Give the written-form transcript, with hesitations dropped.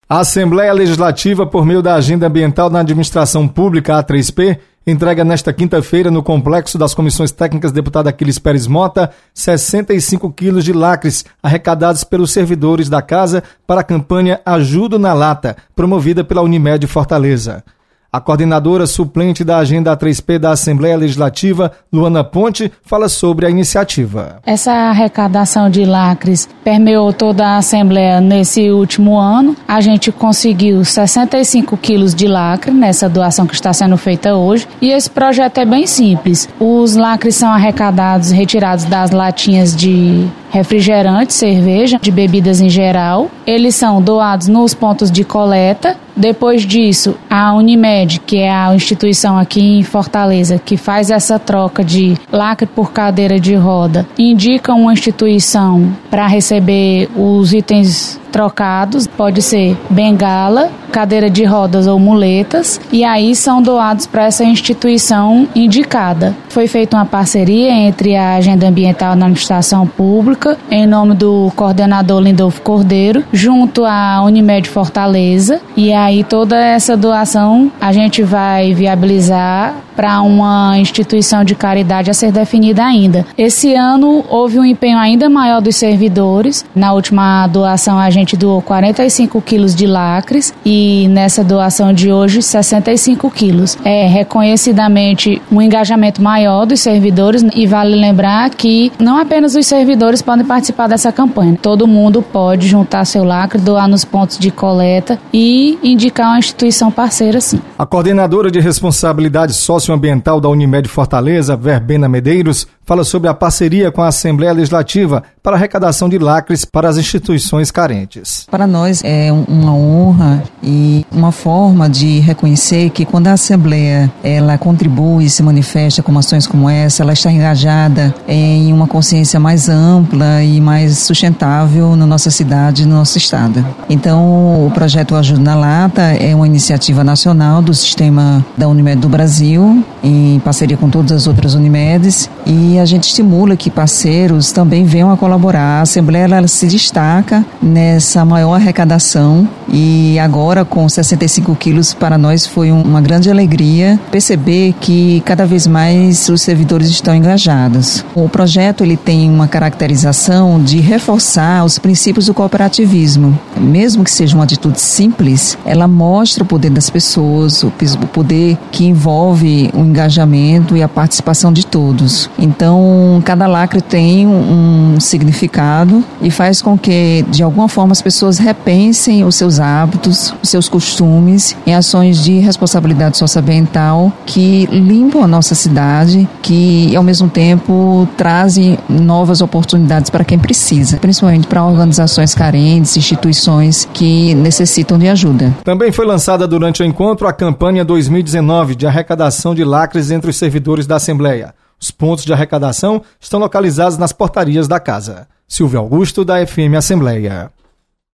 A Assembleia Legislativa, por meio da Agenda Ambiental na Administração Pública, A3P, entrega nesta quinta-feira, no Complexo das Comissões Técnicas, deputado Aquiles Pérez Mota, 65 quilos de lacres arrecadados pelos servidores da casa para a campanha Ajudo na Lata, promovida pela Unimed Fortaleza. A coordenadora suplente da Agenda A3P da Assembleia Legislativa, Luana Ponte, fala sobre a iniciativa. Essa arrecadação de lacres permeou toda a Assembleia nesse último ano. A gente conseguiu 65 quilos de lacre nessa doação que está sendo feita hoje. E esse projeto é bem simples. Os lacres são arrecadados, retirados das latinhas de refrigerante, cerveja, de bebidas em geral. Eles são doados nos pontos de coleta. Depois disso, a Unimed, que é a instituição aqui em Fortaleza, que faz essa troca de lacre por cadeira de roda, indica uma instituição para receber os itens trocados, pode ser bengala, cadeira de rodas ou muletas, e aí são doados para essa instituição indicada. Foi feita uma parceria entre a Agenda Ambiental na Administração Pública, em nome do coordenador Lindolfo Cordeiro, junto à Unimed Fortaleza, e aí toda essa doação a gente vai viabilizar para uma instituição de caridade a ser definida ainda. Esse ano houve um empenho ainda maior dos servidores. Na última doação a gente doou 45 quilos de lacres e nessa doação de hoje 65 quilos. É reconhecidamente um engajamento maior dos servidores e vale lembrar que não apenas os servidores podem participar dessa campanha. Todo mundo pode juntar seu lacre, doar nos pontos de coleta e indicar uma instituição parceira, sim. A coordenadora de responsabilidade socioambiental da Unimed Fortaleza, Verbena Medeiros, fala sobre a parceria com a Assembleia Legislativa para a arrecadação de lacres para as instituições carentes. Para nós é uma honra e uma forma de reconhecer que quando a Assembleia ela contribui e se manifesta com ações como essa, ela está engajada em uma consciência mais ampla e mais sustentável na nossa cidade e no nosso estado. Então, o projeto Ajuda na Lata é uma iniciativa nacional do sistema da Unimed do Brasil, em parceria com todas as outras Unimedes, e a gente estimula que parceiros também venham a colaborar. A Assembleia ela se destaca nessa maior arrecadação e agora com 65 quilos para nós foi uma grande alegria perceber que cada vez mais os servidores estão engajados. O projeto ele tem uma caracterização de reforçar os princípios do cooperativismo. Mesmo que seja uma atitude simples, ela mostra o poder das pessoas, o poder que envolve o engajamento e a participação de todos. Então, cada lacre tem um significado e faz com que, de alguma forma, as pessoas repensem os seus hábitos, os seus costumes em ações de responsabilidade socioambiental que limpam a nossa cidade, que, ao mesmo tempo, trazem novas oportunidades para quem precisa, principalmente para organizações carentes, instituições que necessitam de ajuda. Também foi lançada durante o encontro a campanha 2019 de arrecadação de lacres entre os servidores da Assembleia. Os pontos de arrecadação estão localizados nas portarias da casa. Silvio Augusto, da FM Assembleia.